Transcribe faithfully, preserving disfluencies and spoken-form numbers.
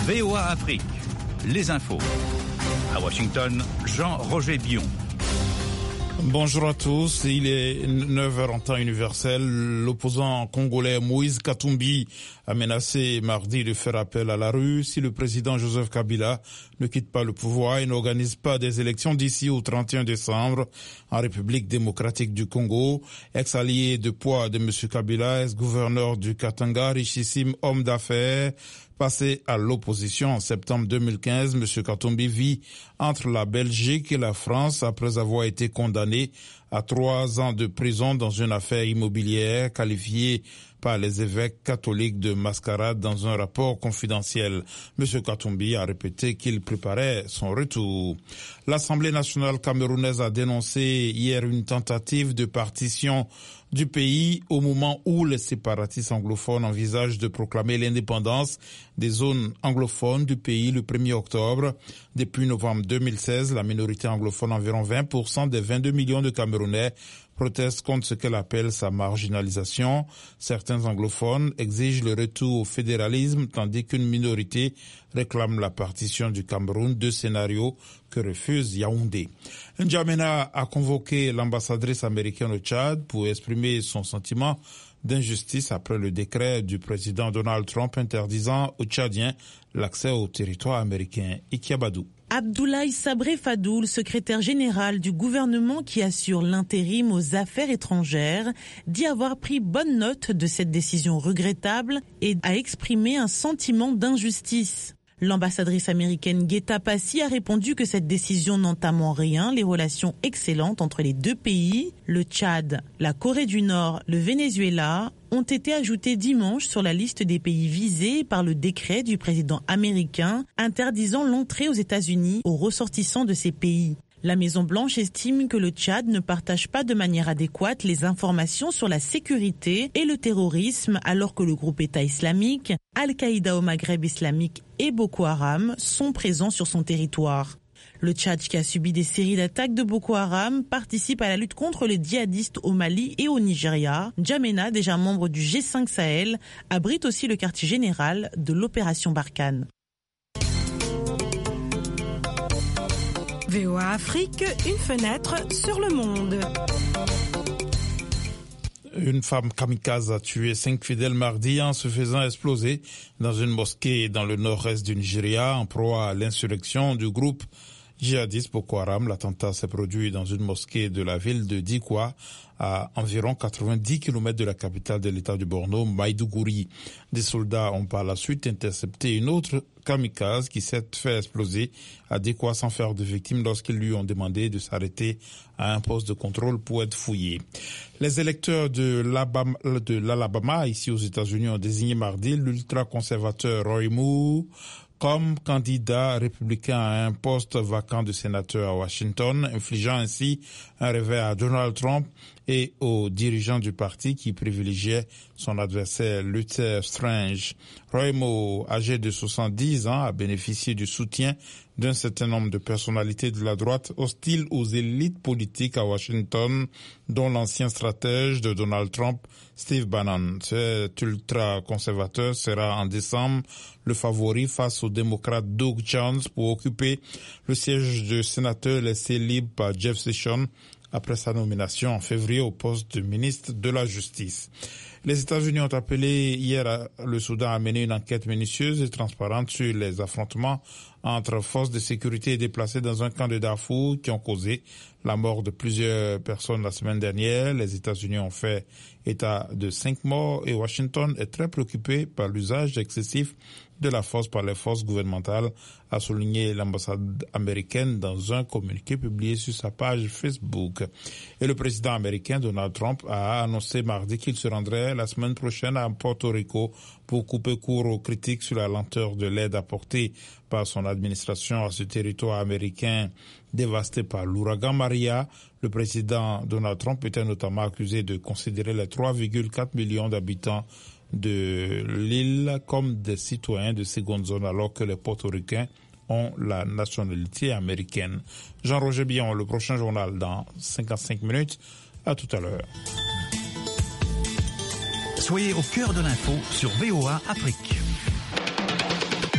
V O A Afrique, les infos. À Washington, Jean-Roger Bion. Bonjour à tous, il est neuf heures en temps universel. L'opposant congolais Moïse Katumbi a menacé mardi de faire appel à la rue si le président Joseph Kabila ne quitte pas le pouvoir et n'organise pas des élections d'ici au trente et un décembre en République démocratique du Congo. Ex-allié de poids de M. Kabila, ex-gouverneur du Katanga, richissime homme d'affaires, passé à l'opposition en septembre deux mille quinze, M. Katumbi vit entre la Belgique et la France après avoir été condamné à trois ans de prison dans une affaire immobilière qualifiée par les évêques catholiques de mascarade dans un rapport confidentiel. M. Katumbi a répété qu'il préparait son retour. L'Assemblée nationale camerounaise a dénoncé hier une tentative de partition du pays au moment où les séparatistes anglophones envisagent de proclamer l'indépendance des zones anglophones du pays le premier octobre. Depuis novembre deux mille seize, la minorité anglophone, environ vingt pour cent des vingt-deux millions de Camerounais, proteste contre ce qu'elle appelle sa marginalisation. Certains anglophones exigent le retour au fédéralisme, tandis qu'une minorité réclame la partition du Cameroun, deux scénarios que refuse Yaoundé. N'Djamena a convoqué l'ambassadrice américaine au Tchad pour exprimer son sentiment d'injustice après le décret du président Donald Trump interdisant aux Tchadiens l'accès au territoire américain. Ikiabadou. Abdoulaye Sabré Fadoul, secrétaire général du gouvernement qui assure l'intérim aux affaires étrangères, dit avoir pris bonne note de cette décision regrettable et a exprimé un sentiment d'injustice. L'ambassadrice américaine Guetta Passi a répondu que cette décision n'entame en rien les relations excellentes entre les deux pays. Le Tchad, la Corée du Nord, le Venezuela ont été ajoutés dimanche sur la liste des pays visés par le décret du président américain interdisant l'entrée aux États-Unis aux ressortissants de ces pays. La Maison-Blanche estime que le Tchad ne partage pas de manière adéquate les informations sur la sécurité et le terrorisme alors que le groupe État islamique, Al-Qaïda au Maghreb islamique et Boko Haram sont présents sur son territoire. Le Tchad, qui a subi des séries d'attaques de Boko Haram, participe à la lutte contre les djihadistes au Mali et au Nigeria. N'Djamena, déjà membre du G cinq Sahel, abrite aussi le quartier général de l'opération Barkhane. V O A Afrique, une fenêtre sur le monde. Une femme kamikaze a tué cinq fidèles mardi en se faisant exploser dans une mosquée dans le nord-est du Nigeria en proie à l'insurrection du groupe djihadiste Boko Haram. L'attentat s'est produit dans une mosquée de la ville de Dikwa, à environ quatre-vingt-dix kilomètres de la capitale de l'état du Borno, Maïdougouri. Des soldats ont par la suite intercepté une autre kamikaze qui s'est fait exploser à Dikwa sans faire de victimes lorsqu'ils lui ont demandé de s'arrêter à un poste de contrôle pour être fouillé. Les électeurs de l'Alabama, de l'Alabama ici aux États-Unis ont désigné mardi l'ultra-conservateur Roy Moore comme candidat républicain à un poste vacant de sénateur à Washington, infligeant ainsi un revers à Donald Trump et aux dirigeants du parti qui privilégiaient son adversaire Luther Strange. Roy Moore, âgé de soixante-dix ans, a bénéficié du soutien d'un certain nombre de personnalités de la droite hostiles aux élites politiques à Washington, dont l'ancien stratège de Donald Trump, Steve Bannon. Cet ultra-conservateur sera en décembre le favori face au démocrate Doug Jones pour occuper le siège de sénateur laissé libre par Jeff Sessions après sa nomination en février au poste de ministre de la Justice. Les États-Unis ont appelé hier le Soudan à mener une enquête minutieuse et transparente sur les affrontements entre forces de sécurité déplacées dans un camp de Darfour qui ont causé la mort de plusieurs personnes la semaine dernière. Les États-Unis ont fait état de cinq morts et Washington est très préoccupé par l'usage excessif de la force par les forces gouvernementales, a souligné l'ambassade américaine dans un communiqué publié sur sa page Facebook. Et le président américain Donald Trump a annoncé mardi qu'il se rendrait la semaine prochaine à Porto Rico pour couper court aux critiques sur la lenteur de l'aide apportée par son administration à ce territoire américain dévasté par l'ouragan Maria. Le président Donald Trump était notamment accusé de considérer les trois virgule quatre millions d'habitants de l'île comme des citoyens de seconde zone alors que les portoricains ont la nationalité américaine. Jean-Roger Bion, le prochain journal dans cinquante-cinq minutes. À tout à l'heure. Soyez au cœur de l'info sur V O A Afrique.